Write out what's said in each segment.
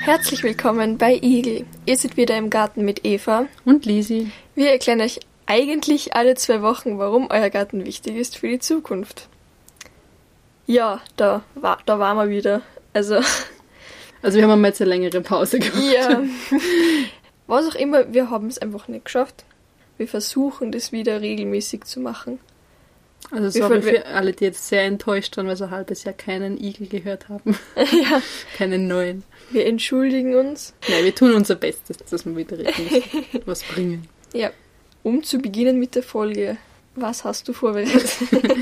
Herzlich willkommen bei Igel. Ihr seid wieder im Garten mit Eva und Lisi. Wir erklären euch eigentlich alle 2 Wochen, warum euer Garten wichtig ist für die Zukunft. Ja, da waren wir wieder. Also wir haben jetzt eine längere Pause gemacht. Ja, was auch immer, wir haben es einfach nicht geschafft. Wir versuchen das wieder regelmäßig zu machen. Also sorry für alle, die jetzt sehr enttäuscht waren, weil sie ein halbes Jahr keinen Igel gehört haben. Ja. Keinen neuen. Wir entschuldigen uns. Nein, wir tun unser Bestes, dass wir wieder was bringen. Ja, um zu beginnen mit der Folge. Was hast du vorbereitet?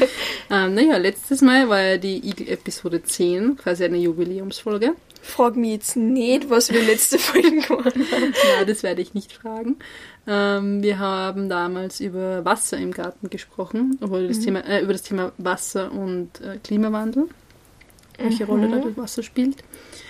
Letztes Mal war ja die Igel-Episode 10, quasi eine Jubiläumsfolge. Frag mich jetzt nicht, was wir letzte Folge gemacht haben. Nein, das werde ich nicht fragen. Wir haben damals über Wasser im Garten gesprochen, über das Thema Wasser und Klimawandel, welche Rolle da das Wasser spielt.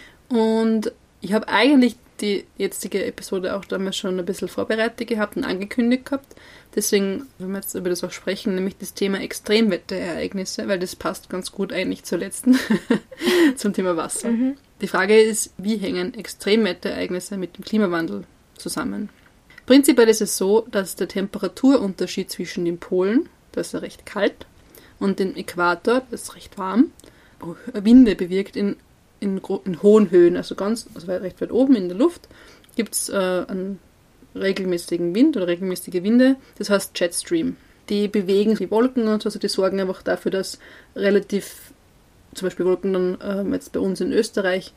Und ich habe eigentlich die jetzige Episode auch damals schon ein bisschen vorbereitet gehabt und angekündigt gehabt. Deswegen, wenn wir jetzt über das auch sprechen, nämlich das Thema Extremwetterereignisse, weil das passt ganz gut eigentlich zur letzten, zum Thema Wasser. Die Frage ist, wie hängen Extremwetterereignisse mit dem Klimawandel zusammen? Prinzipiell ist es so, dass der Temperaturunterschied zwischen den Polen, das ist ja recht kalt, und dem Äquator, das ist recht warm, Winde bewirkt in hohen Höhen, also recht weit oben in der Luft, gibt es einen regelmäßigen Wind oder regelmäßige Winde, das heißt Jetstream. Die bewegen die Wolken und so, also die sorgen einfach dafür, dass relativ, zum Beispiel Wolken dann jetzt bei uns in Österreich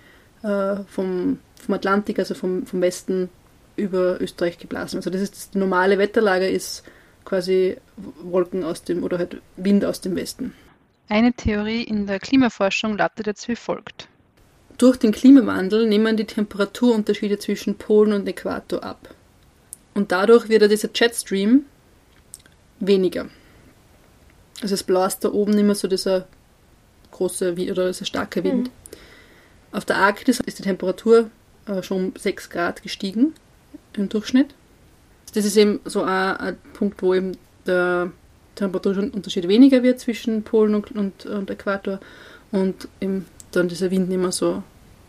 vom Atlantik, also vom Westen über Österreich geblasen. Also das normale Wetterlage ist quasi Wolken oder halt Wind aus dem Westen. Eine Theorie in der Klimaforschung lautet jetzt wie folgt. Durch den Klimawandel nehmen die Temperaturunterschiede zwischen Polen und Äquator ab. Und dadurch wird dieser Jetstream weniger. Also es bläst da oben nicht mehr so dieser große oder dieser starke Wind. Auf der Arktis ist die Temperatur schon um 6 Grad gestiegen im Durchschnitt. Das ist eben so ein Punkt, wo eben der Temperaturunterschied weniger wird zwischen Polen und Äquator und eben dann dieser Wind nicht mehr so.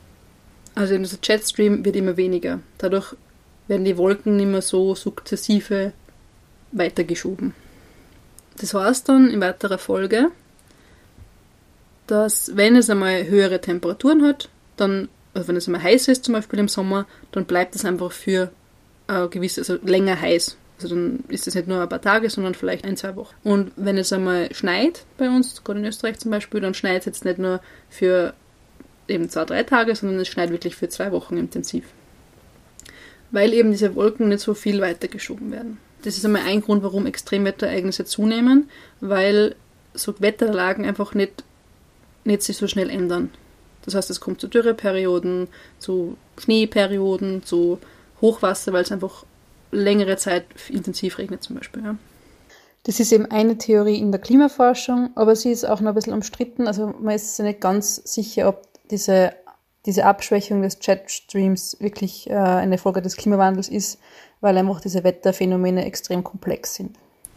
Also dieser Jetstream wird immer weniger. Dadurch werden die Wolken nicht mehr so sukzessive weitergeschoben. Das heißt dann in weiterer Folge, dass wenn es einmal höhere Temperaturen hat, dann, also wenn es einmal heiß ist, zum Beispiel im Sommer, dann bleibt es einfach für länger heiß. Also dann ist es nicht nur ein paar Tage, sondern vielleicht 1-2 Wochen. Und wenn es einmal schneit bei uns, gerade in Österreich zum Beispiel, dann schneit es jetzt nicht nur für eben 2-3 Tage, sondern es schneit wirklich für 2 Wochen intensiv. Weil eben diese Wolken nicht so viel weitergeschoben werden. Das ist einmal ein Grund, warum Extremwetterereignisse zunehmen, weil so Wetterlagen einfach nicht sich so schnell ändern. Das heißt, es kommt zu Dürreperioden, zu Schneeperioden, zu Hochwasser, weil es einfach längere Zeit intensiv regnet zum Beispiel. Ja. Das ist eben eine Theorie in der Klimaforschung, aber sie ist auch noch ein bisschen umstritten. Also man ist sich nicht ganz sicher, ob diese Abschwächung des Jetstreams wirklich eine Folge des Klimawandels ist, weil einfach diese Wetterphänomene extrem komplex sind.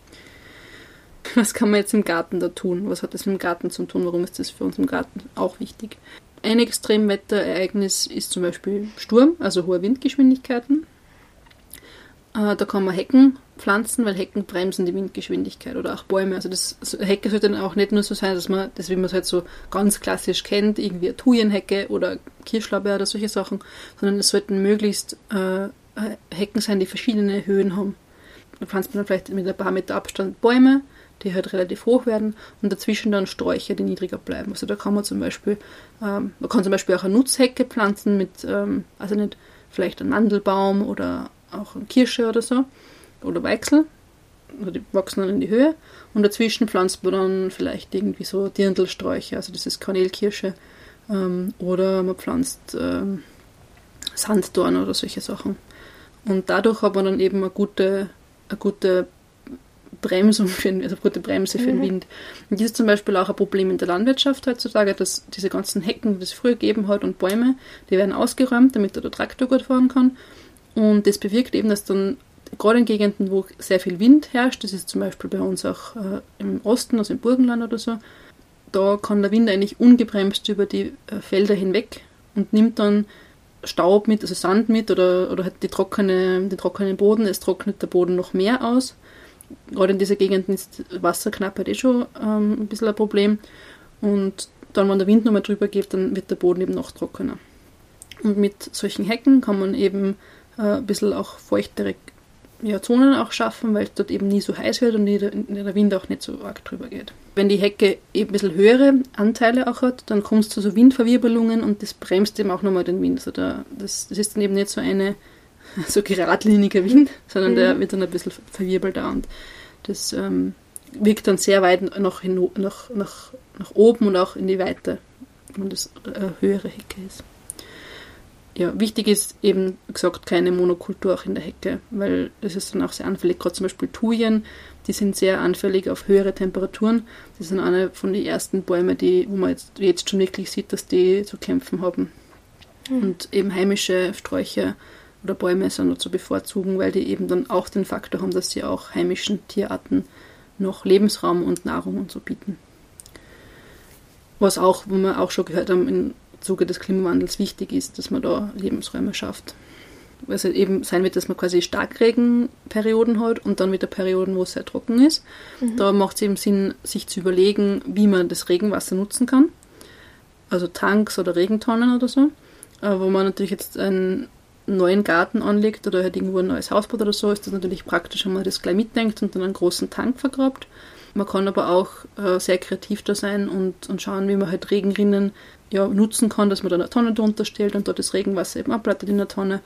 Was kann man jetzt im Garten da tun? Was hat das mit dem Garten zu tun? Warum ist das für uns im Garten auch wichtig? Ein Extremwetterereignis ist zum Beispiel Sturm, also hohe Windgeschwindigkeiten. Da kann man Hecken pflanzen, weil Hecken bremsen die Windgeschwindigkeit oder auch Bäume. Also Hecke sollte dann auch nicht nur so sein, dass man das, wie man es halt so ganz klassisch kennt, irgendwie eine Thujenhecke oder Kirschlorbeer oder solche Sachen, sondern es sollten möglichst Hecken sein, die verschiedene Höhen haben. Da pflanzt man dann vielleicht mit ein paar Meter Abstand Bäume, die halt relativ hoch werden und dazwischen dann Sträucher, die niedriger bleiben. Also da kann man zum Beispiel auch eine Nutzhecke pflanzen mit, vielleicht einen Mandelbaum oder auch eine Kirsche oder so oder Weichsel. Also die wachsen dann in die Höhe und dazwischen pflanzt man dann vielleicht irgendwie so Dirndlsträucher, also das ist Kanälkirsche oder man pflanzt Sanddorn oder solche Sachen. Und dadurch hat man dann eben eine gute Bremsung gute Bremse für den Wind. Und das ist zum Beispiel auch ein Problem in der Landwirtschaft heutzutage, dass diese ganzen Hecken, die es früher gegeben hat und Bäume, die werden ausgeräumt, damit der Traktor gut fahren kann. Und das bewirkt eben, dass dann gerade in Gegenden, wo sehr viel Wind herrscht, das ist zum Beispiel bei uns auch im Osten, also im Burgenland oder so, da kann der Wind eigentlich ungebremst über die Felder hinweg und nimmt dann Staub mit, also Sand mit oder halt den trockenen Boden. Es trocknet der Boden noch mehr aus. Gerade in dieser Gegend ist Wasserknappheit schon ein bisschen ein Problem. Und dann, wenn der Wind nochmal drüber geht, dann wird der Boden eben noch trockener. Und mit solchen Hecken kann man eben ein bisschen auch feuchtere Zonen auch schaffen, weil es dort eben nie so heiß wird und der Wind auch nicht so arg drüber geht. Wenn die Hecke eben ein bisschen höhere Anteile auch hat, dann kommt es zu so Windverwirbelungen und das bremst eben auch nochmal den Wind. Also das ist dann eben nicht so geradliniger Wind, sondern der wird dann ein bisschen verwirbelt da und das wirkt dann sehr weit nach oben und auch in die Weite, wenn das eine höhere Hecke ist. Ja, wichtig ist eben, wie gesagt, keine Monokultur auch in der Hecke, weil das ist dann auch sehr anfällig. Gerade zum Beispiel Thujen, die sind sehr anfällig auf höhere Temperaturen. Das sind eine von den ersten Bäumen, wo man jetzt schon wirklich sieht, dass die zu kämpfen haben. Und eben heimische Sträucher oder Bäume sind nur zu bevorzugen, weil die eben dann auch den Faktor haben, dass sie auch heimischen Tierarten noch Lebensraum und Nahrung und so bieten. Wo wir auch schon gehört haben, im Zuge des Klimawandels wichtig ist, dass man da Lebensräume schafft. Weil es halt eben sein wird, dass man quasi Starkregenperioden hat und dann wieder Perioden, wo es sehr trocken ist. Da macht es eben Sinn, sich zu überlegen, wie man das Regenwasser nutzen kann. Also Tanks oder Regentonnen oder so. Wo man natürlich jetzt einen neuen Garten anlegt oder halt irgendwo ein neues Haus baut oder so, ist das natürlich praktisch, wenn man das gleich mitdenkt und dann einen großen Tank vergrabt. Man kann aber auch sehr kreativ da sein und schauen, wie man halt Regenrinnen nutzen kann, dass man dann eine Tonne drunter stellt und dort das Regenwasser eben ableitet in der Tonne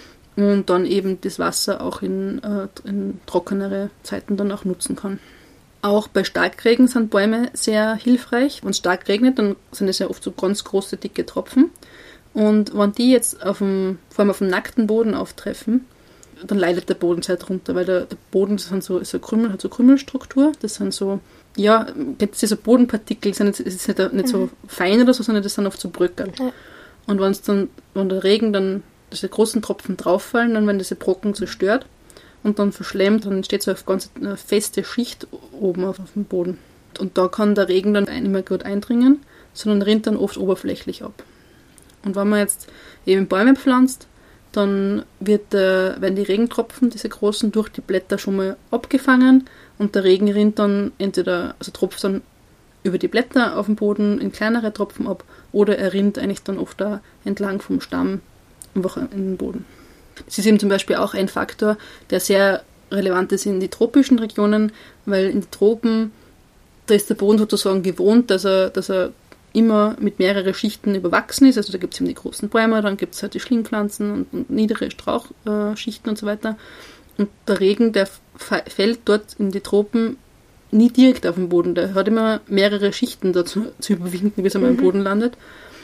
und dann eben das Wasser auch in trockenere Zeiten dann auch nutzen kann. Auch bei Starkregen sind Bäume sehr hilfreich. Wenn es stark regnet, dann sind es ja oft so ganz große, dicke Tropfen. Und wenn die jetzt vor allem auf dem nackten Boden auftreffen, dann leidet der Boden sehr drunter, weil der Boden hat so Krümelstruktur. Das sind so, jetzt diese Bodenpartikel, ist nicht so fein oder so, sondern das sind oft so Bröckel. Ja. Und wenn der Regen dann diese großen Tropfen drauffallen, dann werden diese Brocken zerstört und dann verschlemmt, dann entsteht so eine ganz feste Schicht oben auf dem Boden. Und da kann der Regen dann nicht mehr gut eindringen, sondern rinnt dann oft oberflächlich ab. Und wenn man jetzt eben Bäume pflanzt, dann werden die Regentropfen, diese großen, durch die Blätter schon mal abgefangen und der Regen rinnt dann tropft dann über die Blätter auf dem Boden in kleinere Tropfen ab oder er rinnt eigentlich dann oft da entlang vom Stamm einfach in den Boden. Das ist eben zum Beispiel auch ein Faktor, der sehr relevant ist in die tropischen Regionen, weil in den Tropen, da ist der Boden sozusagen gewohnt, dass er immer mit mehreren Schichten überwachsen ist. Also da gibt es eben die großen Bäume, dann gibt es halt die Schlingpflanzen und niedere Strauchschichten und so weiter. Und der Regen, der fällt dort in die Tropen nie direkt auf den Boden. Der hat immer mehrere Schichten dazu zu überwinden, bis er mal im Boden landet.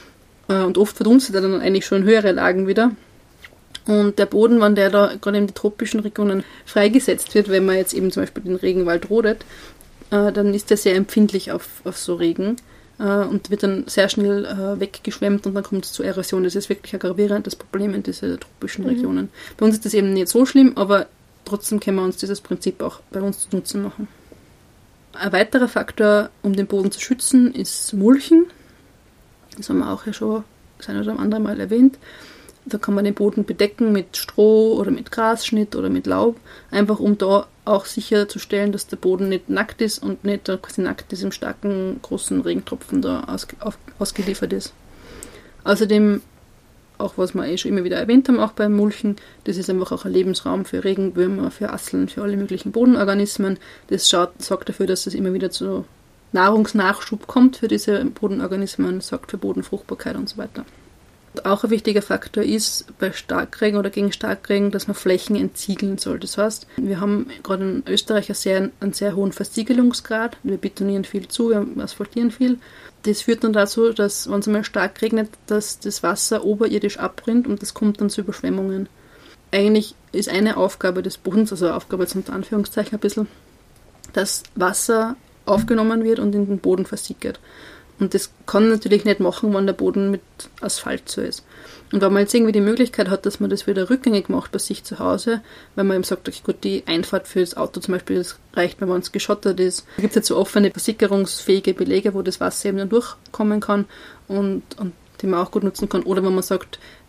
Und oft verdunstet er dann eigentlich schon in höhere Lagen wieder. Und der Boden, wenn der da gerade in die tropischen Regionen freigesetzt wird, wenn man jetzt eben zum Beispiel den Regenwald rodet, dann ist der sehr empfindlich auf so Regen. Und wird dann sehr schnell weggeschwemmt und dann kommt es zur Erosion. Das ist wirklich ein gravierendes Problem in diesen tropischen Regionen. Bei uns ist das eben nicht so schlimm, aber trotzdem können wir uns dieses Prinzip auch bei uns zu Nutzen machen. Ein weiterer Faktor, um den Boden zu schützen, ist Mulchen. Das haben wir auch ja schon das eine oder andere Mal erwähnt. Da kann man den Boden bedecken mit Stroh oder mit Grasschnitt oder mit Laub, einfach um da auch sicherzustellen, dass der Boden nicht nackt ist und nicht quasi nackt diesem starken, großen Regentropfen da ausgeliefert ist. Außerdem, auch was wir schon immer wieder erwähnt haben, auch beim Mulchen, das ist einfach auch ein Lebensraum für Regenwürmer, für Asseln, für alle möglichen Bodenorganismen. Das sorgt dafür, dass es immer wieder zu Nahrungsnachschub kommt für diese Bodenorganismen, sorgt für Bodenfruchtbarkeit und so weiter. Auch ein wichtiger Faktor ist bei Starkregen oder gegen Starkregen, dass man Flächen entsiegeln soll. Das heißt, wir haben gerade in Österreich einen sehr hohen Versiegelungsgrad. Wir betonieren viel zu, wir asphaltieren viel. Das führt dann dazu, dass, wenn es einmal stark regnet, dass das Wasser oberirdisch abrinnt und das kommt dann zu Überschwemmungen. Eigentlich ist eine Aufgabe des Bodens, also Aufgabe jetzt unter Anführungszeichen ein bisschen, dass Wasser aufgenommen wird und in den Boden versickert. Und das kann man natürlich nicht machen, wenn der Boden mit Asphalt so ist. Und wenn man jetzt irgendwie die Möglichkeit hat, dass man das wieder rückgängig macht bei sich zu Hause, weil man eben sagt, okay, gut, die Einfahrt für das Auto zum Beispiel, das reicht, wenn es geschottert ist. Da gibt es jetzt so offene, versickerungsfähige Belege, wo das Wasser eben dann durchkommen kann und die man auch gut nutzen kann. Oder wenn man sagt,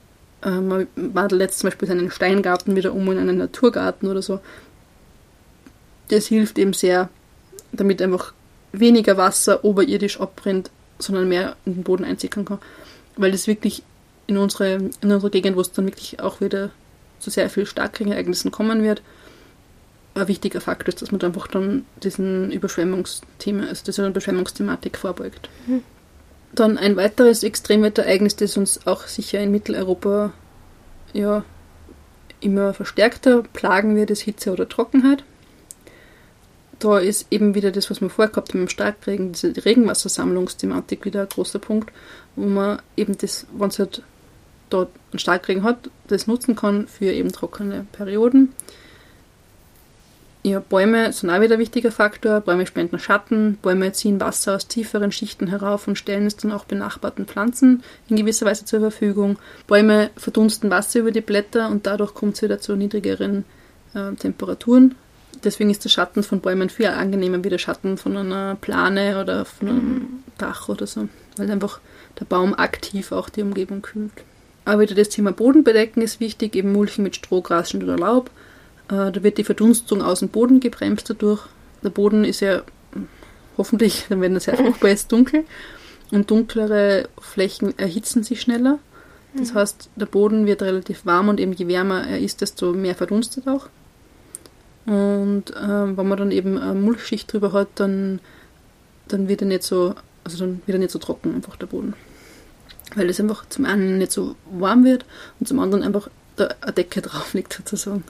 man wandelt jetzt zum Beispiel seinen Steingarten wieder um in einen Naturgarten oder so. Das hilft eben sehr, damit einfach weniger Wasser oberirdisch abbrennt, sondern mehr in den Boden einsickern kann. Weil das wirklich in unserer Gegend, wo es dann wirklich auch wieder zu sehr viel Starkregenereignissen kommen wird, ein wichtiger Faktor ist, dass man dann einfach dann diesen Überschwemmungsthema, also dieser Überschwemmungsthematik vorbeugt. Mhm. Dann ein weiteres Extremwetterereignis, das uns auch sicher in Mitteleuropa ja immer verstärkter plagen wird, ist Hitze oder Trockenheit. Da ist eben wieder das, was wir vorher gehabt haben im Starkregen, diese Regenwassersammlungsthematik wieder ein großer Punkt, wo man eben das, wenn es halt dort einen Starkregen hat, das nutzen kann für eben trockene Perioden. Ja, Bäume sind auch wieder ein wichtiger Faktor. Bäume spenden Schatten, Bäume ziehen Wasser aus tieferen Schichten herauf und stellen es dann auch benachbarten Pflanzen in gewisser Weise zur Verfügung. Bäume verdunsten Wasser über die Blätter und dadurch kommt es wieder zu niedrigeren Temperaturen. Deswegen ist der Schatten von Bäumen viel angenehmer wie der Schatten von einer Plane oder von einem Dach oder so, weil einfach der Baum aktiv auch die Umgebung kühlt. Aber wieder das Thema Bodenbedecken ist wichtig, eben Mulchen mit Stroh, Gras oder Laub. Da wird die Verdunstung aus dem Boden gebremst dadurch. Der Boden ist ja hoffentlich, wenn er sehr fruchtbar ist, dunkel. Und dunklere Flächen erhitzen sich schneller. Das heißt, der Boden wird relativ warm und eben je wärmer er ist, desto mehr verdunstet auch. Und wenn man dann eben eine Mulchschicht drüber hat, dann wird er nicht so, trocken, einfach der Boden. Weil es einfach zum einen nicht so warm wird und zum anderen einfach eine Decke drauf liegt sozusagen.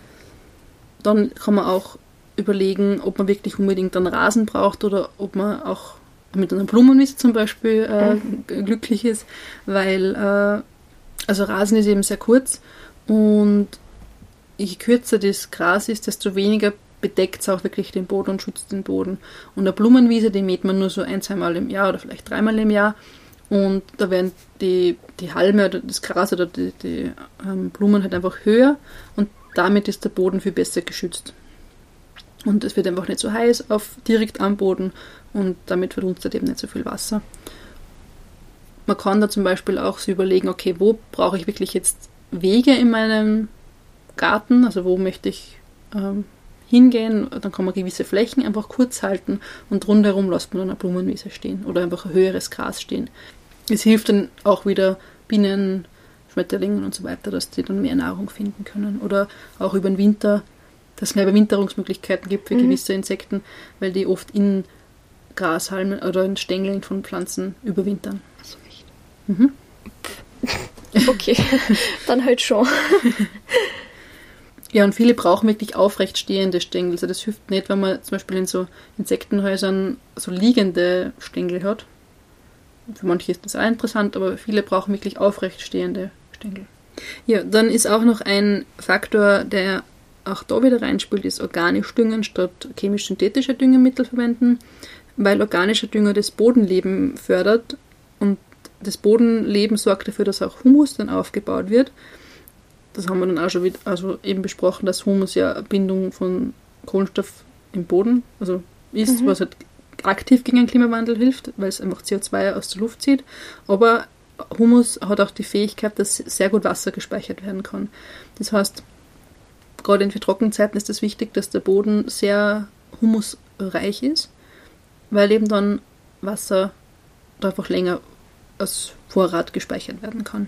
Dann kann man auch überlegen, ob man wirklich unbedingt einen Rasen braucht oder ob man auch mit einer Blumenwiese zum Beispiel glücklich ist, weil also Rasen ist eben sehr kurz und je kürzer das Gras ist, desto weniger bedeckt es auch wirklich den Boden und schützt den Boden. Und eine Blumenwiese, die mäht man nur so 1-2 Mal im Jahr oder vielleicht 3-mal im Jahr und da werden die Halme oder das Gras oder die Blumen halt einfach höher und damit ist der Boden viel besser geschützt. Und es wird einfach nicht so heiß direkt am Boden und damit verdunstet eben nicht so viel Wasser. Man kann da zum Beispiel auch so überlegen, okay, wo brauche ich wirklich jetzt Wege in meinem Garten, also wo möchte ich hingehen, dann kann man gewisse Flächen einfach kurz halten und rundherum lässt man dann eine Blumenwiese stehen oder einfach ein höheres Gras stehen. Es hilft dann auch wieder Bienen, Schmetterlingen und so weiter, dass die dann mehr Nahrung finden können. Oder auch über den Winter, dass es mehr Überwinterungsmöglichkeiten gibt für gewisse Insekten, weil die oft in Grashalmen oder in Stängeln von Pflanzen überwintern. Also echt? Okay, dann halt schon. Ja, und viele brauchen wirklich aufrecht stehende Stängel. Also das hilft nicht, wenn man zum Beispiel in so Insektenhäusern so liegende Stängel hat. Für manche ist das auch interessant, aber viele brauchen wirklich aufrecht stehende Stängel. Ja, dann ist auch noch ein Faktor, der auch da wieder reinspielt, ist organisch düngen statt chemisch-synthetischer Düngemittel verwenden, weil organischer Dünger das Bodenleben fördert und das Bodenleben sorgt dafür, dass auch Humus dann aufgebaut wird. Das haben wir dann auch schon eben besprochen, dass Humus ja eine Bindung von Kohlenstoff im Boden ist, was halt aktiv gegen den Klimawandel hilft, weil es einfach CO2 aus der Luft zieht. Aber Humus hat auch die Fähigkeit, dass sehr gut Wasser gespeichert werden kann. Das heißt, gerade in Trockenzeiten ist es wichtig, dass der Boden sehr humusreich ist, weil eben dann Wasser da einfach länger als Vorrat gespeichert werden kann.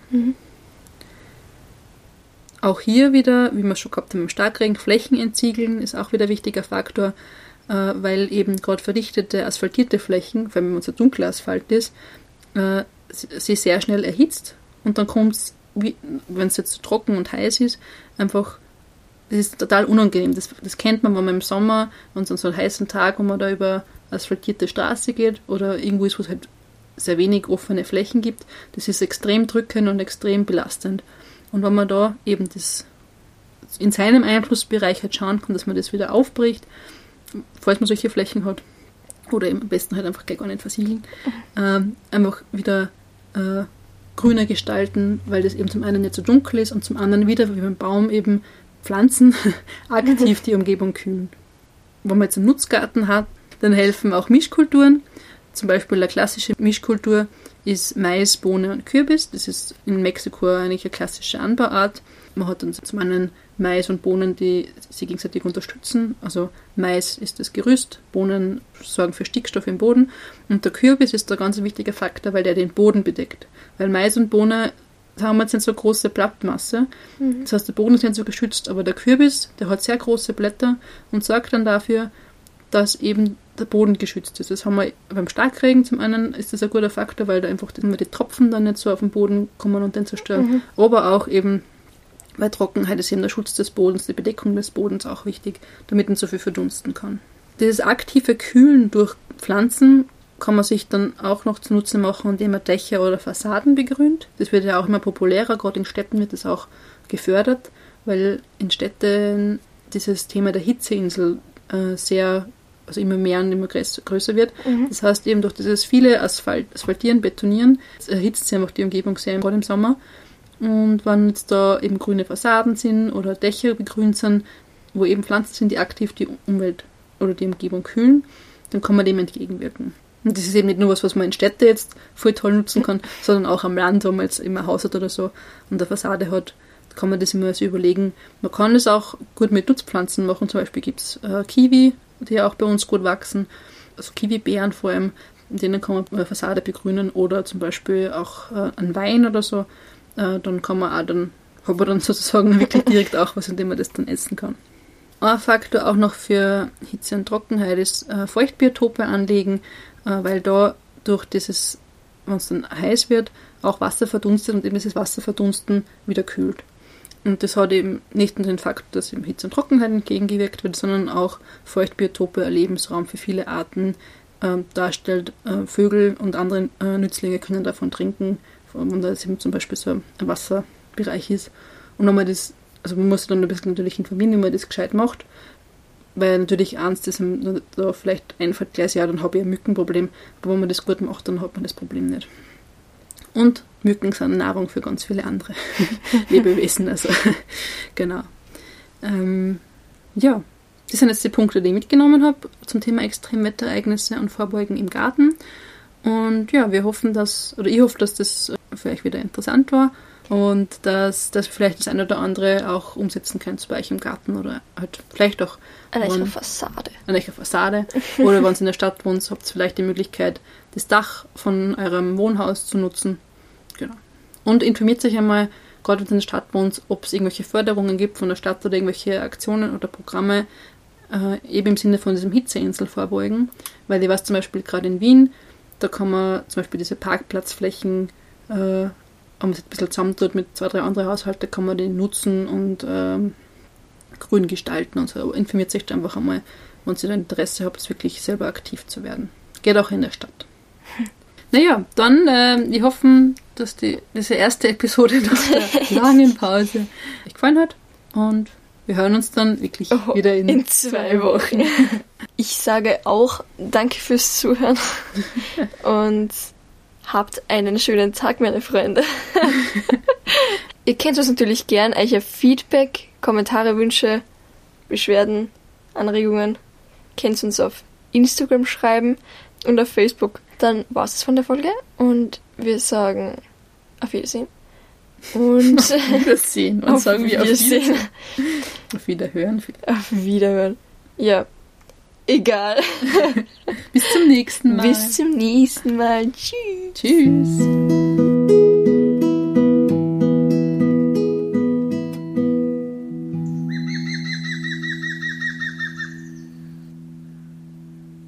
Auch hier wieder, wie wir schon gehabt haben im Starkregen, Flächen entsiegeln ist auch wieder ein wichtiger Faktor, weil eben gerade verdichtete, asphaltierte Flächen, vor allem wenn man so dunkler Asphalt ist, sie sehr schnell erhitzt und dann kommt es, wenn es jetzt so trocken und heiß ist, einfach, das ist total unangenehm. Das kennt man, wenn man im Sommer, wenn es an so einen heißen Tag, wo man da über asphaltierte Straße geht oder irgendwo ist, wo es halt sehr wenig offene Flächen gibt, das ist extrem drückend und extrem belastend. Und wenn man da eben das in seinem Einflussbereich halt schauen kann, dass man das wieder aufbricht, falls man solche Flächen hat, oder eben am besten halt einfach gar nicht versiegeln, einfach wieder grüner gestalten, weil das eben zum einen nicht so dunkel ist und zum anderen wieder, wie beim Baum eben Pflanzen aktiv die Umgebung kühlen. Wenn man jetzt einen Nutzgarten hat, dann helfen auch Mischkulturen. Zum Beispiel eine klassische Mischkultur ist Mais, Bohne und Kürbis. Das ist in Mexiko eigentlich eine klassische Anbauart. Man hat dann zum einen Mais und Bohnen, die sich gegenseitig unterstützen. Also Mais ist das Gerüst, Bohnen sorgen für Stickstoff im Boden und der Kürbis ist ein ganz wichtiger Faktor, weil der den Boden bedeckt. Weil Mais und Bohne haben jetzt nicht so eine große Blattmasse, das heißt der Boden ist nicht so geschützt, aber der Kürbis, der hat sehr große Blätter und sorgt dann dafür, dass eben der Boden geschützt ist. Das haben wir beim Starkregen zum einen, ist das ein guter Faktor, weil da einfach die Tropfen dann nicht so auf den Boden kommen und den zerstören, aber auch eben bei Trockenheit ist eben der Schutz des Bodens, die Bedeckung des Bodens auch wichtig, damit nicht so viel verdunsten kann. Dieses aktive Kühlen durch Pflanzen kann man sich dann auch noch zunutze machen, indem man Dächer oder Fassaden begrünt. Das wird ja auch immer populärer, gerade in Städten wird das auch gefördert, weil in Städten dieses Thema der Hitzeinsel also immer mehr und immer größer wird. Das heißt eben durch dieses viele Asphaltieren, Betonieren, erhitzt sich einfach die Umgebung sehr, gerade im Sommer. Und wenn jetzt da eben grüne Fassaden sind oder Dächer begrünt sind, wo eben Pflanzen sind, die aktiv die Umwelt oder die Umgebung kühlen, dann kann man dem entgegenwirken. Und das ist eben nicht nur was man in Städten jetzt voll toll nutzen kann, sondern auch am Land, wo man jetzt immer ein Haus hat oder so und eine Fassade hat, da kann man das immer so überlegen. Man kann das auch gut mit Nutzpflanzen machen, zum Beispiel gibt es Kiwi, die ja auch bei uns gut wachsen, also Kiwi-Beeren vor allem, in denen kann man eine Fassade begrünen oder zum Beispiel auch einen Wein oder so. Dann kann man auch, dann hat man dann sozusagen wirklich direkt auch was, indem man das dann essen kann. Ein Faktor auch noch für Hitze und Trockenheit ist Feuchtbiotope anlegen, weil da durch dieses, wenn es dann heiß wird, auch Wasser verdunstet und eben dieses Wasserverdunsten wieder kühlt. Und das hat eben nicht nur den Faktor, dass eben Hitze und Trockenheit entgegengewirkt wird, sondern auch Feuchtbiotope ein Lebensraum für viele Arten darstellt. Vögel und andere Nützlinge können davon trinken, und da es eben zum Beispiel so ein Wasserbereich ist. Und wenn man das, also man muss dann ein bisschen natürlich informieren, wie man das gescheit macht, weil natürlich eins, das da vielleicht einfällt gleich, ja, dann habe ich ein Mückenproblem, aber wenn man das gut macht, dann hat man das Problem nicht. Und Mücken sind Nahrung für ganz viele andere Lebewesen, also genau. Ja, das sind jetzt die Punkte, die ich mitgenommen habe zum Thema Extremwetterereignisse und Vorbeugen im Garten. Und ja, ich hoffe, dass das für euch wieder interessant war und dass vielleicht das eine oder andere auch umsetzen könnt bei euch im Garten oder halt vielleicht auch an eurer Fassade. Oder wenn ihr in der Stadt wohnt, habt ihr vielleicht die Möglichkeit, das Dach von eurem Wohnhaus zu nutzen. Genau. Und informiert euch einmal, gerade wenn ihr in der Stadt wohnt, ob es irgendwelche Förderungen gibt von der Stadt oder irgendwelche Aktionen oder Programme, eben im Sinne von diesem Hitzeinsel vorbeugen. Weil ich weiß zum Beispiel gerade in Wien, da kann man zum Beispiel diese Parkplatzflächen, wenn man sich ein bisschen zusammentut mit 2, 3 anderen Haushalten, kann man die nutzen und grün gestalten und so. Aber informiert sich da einfach einmal, wenn ihr Interesse habt, wirklich selber aktiv zu werden. Geht auch in der Stadt. Naja, dann, ich hoffe, dass diese erste Episode nach der langen Pause euch gefallen hat und wir hören uns dann wirklich wieder in 2 Wochen. Ich sage auch danke fürs Zuhören und habt einen schönen Tag, meine Freunde. Ihr könnt uns natürlich gern euer Feedback, Kommentare, Wünsche, Beschwerden, Anregungen, könnt uns auf Instagram schreiben und auf Facebook. Dann war es von der Folge und wir sagen auf Wiedersehen. Und Wiedersehen. Und sagen wir auf Wiedersehen. Auf Wiederhören. Auf Wiederhören. Ja. Egal. Bis zum nächsten Mal. Bis zum nächsten Mal. Tschüss. Tschüss.